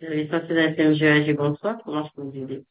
Licence de la CMGAG, bonsoir. Comment je peux vous aider?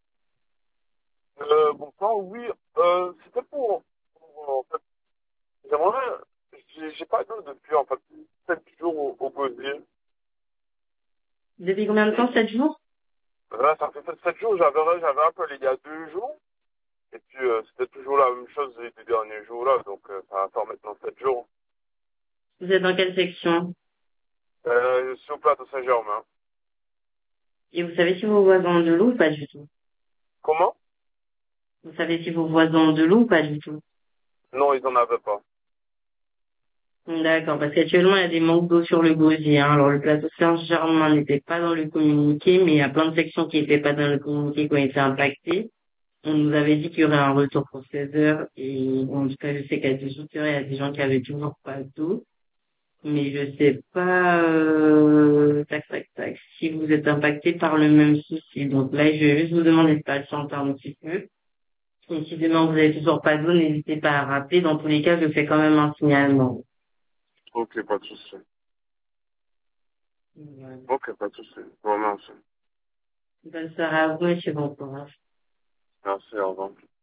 Bonsoir, oui, c'était en fait, j'aimerais, j'ai pas d'eau depuis, en fait, 7 jours au gosier. Depuis combien de temps? 7 jours? Là, ça fait 7 jours, j'avais appelé il y a 2 jours, et puis, c'était toujours la même chose les 2 derniers jours, là, donc, ça va faire maintenant 7 jours. Vous êtes dans quelle section? Je suis au plateau Saint-Germain. Et vous savez si vos voisins ont de l'eau ou pas du tout? Comment? Vous savez si vos voisins ont de l'eau ou pas du tout? Non, ils en avaient pas. D'accord, parce qu'actuellement, il y a des manques d'eau sur le gosier, hein. Alors, le plateau Saint-Germain n'était pas dans le communiqué, mais il y a plein de sections qui n'étaient pas dans le communiqué qui ont été impactées. On nous avait dit qu'il y aurait un retour pour 16 heures, et en tout cas, je sais qu'à 18 heures, il y a des gens qui avaient toujours pas d'eau. Mais je sais pas, tac, tac, tac, si vous êtes impacté par le même souci. Donc là, je vais juste vous demander de patienter un petit peu. Et si demain vous avez toujours pas d'eau, n'hésitez pas à rappeler. Dans tous les cas, je fais quand même un signalement. Ok, pas de souci. Voilà. Ok, pas de souci. Vraiment, merci. Bonne soirée à vous et bon courage. Merci, au revoir.